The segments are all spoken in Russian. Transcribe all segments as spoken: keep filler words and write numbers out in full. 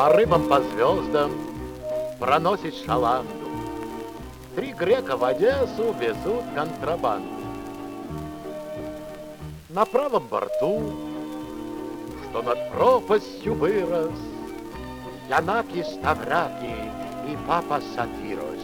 По рыбам, по звездам проносит шаланду. Три грека в Одессу везут контрабанду. На правом борту, что над пропастью вырос, Янакис Ставраки и папа Сатирос.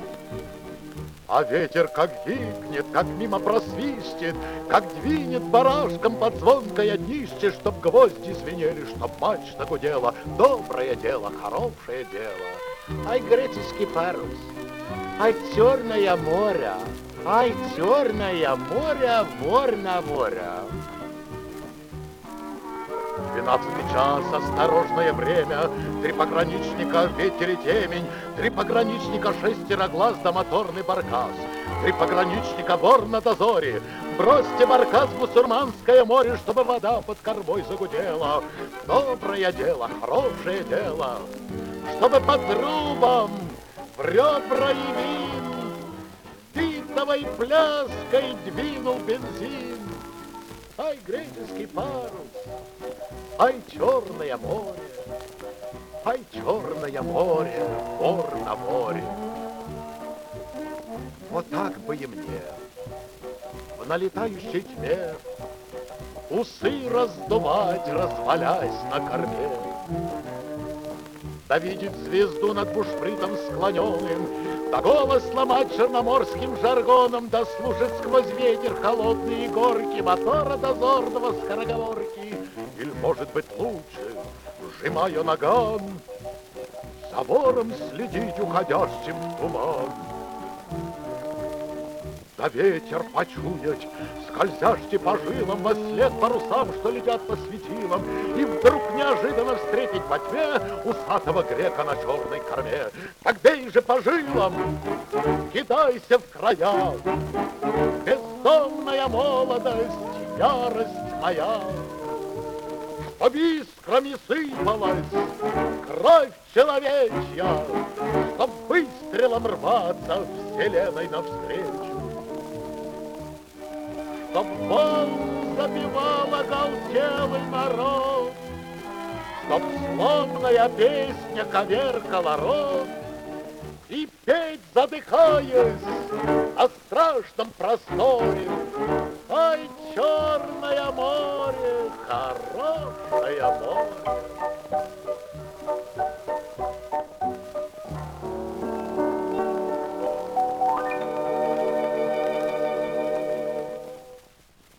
А ветер как гикнет, как мимо просвистит, как двинет барашком под звонкое днище, чтоб гвозди звенели, чтоб мачта гудела. Доброе дело, хорошее дело. Ай, греческий парус, ай, черное море, ай, черное море, вор на воря. Двенадцатый час, осторожное время, три пограничника, ветер и темень, три пограничника, шестеро глаз да моторный баркас, три пограничника, вор на дозоре, бросьте баркас в Бусурманское море, чтобы вода под кормой загудела. Доброе дело, хорошее дело, чтобы по трубам в ребра и вин битовой пляской двинул бензин. Ай, греческий парус, ай, черное море, ай, черное море, вор на море. Вот так бы и мне в налетающей тьме усы раздувать, развалясь на корме. Да видеть звезду над бушпритом склоненным, да голос ломать черноморским жаргоном, да слушать сквозь ветер холодные горки мотора дозорного скороговорки. Или, может быть, лучше, сжимая наган, за вором следить уходящим в туман. Да ветер почуять, скользящий по жилам во след парусам, что летят по светилам, и вдруг неожиданно встретить во тьме усатого грека на черной корме. Так бей же по жилам, кидайся в края, бездомная молодость, ярость моя, чтоб искрами сыпалась кровь человечья, чтоб выстрелом рваться вселенной навстречу. Чтоб волн забивал оголтелый народ, чтоб сломная песня коверкала рот, и петь, задыхаясь, о страшном просторе. Ай, черное море, хорошее море.